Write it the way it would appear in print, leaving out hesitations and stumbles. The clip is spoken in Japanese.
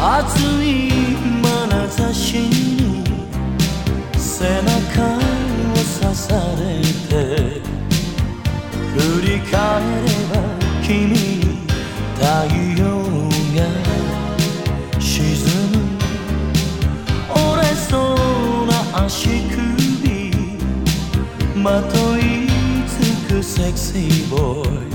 熱い眼差しに背中を刺されて、振り返れば君に太陽が沈む。折れそうな足首まといつくセクシーボーイ。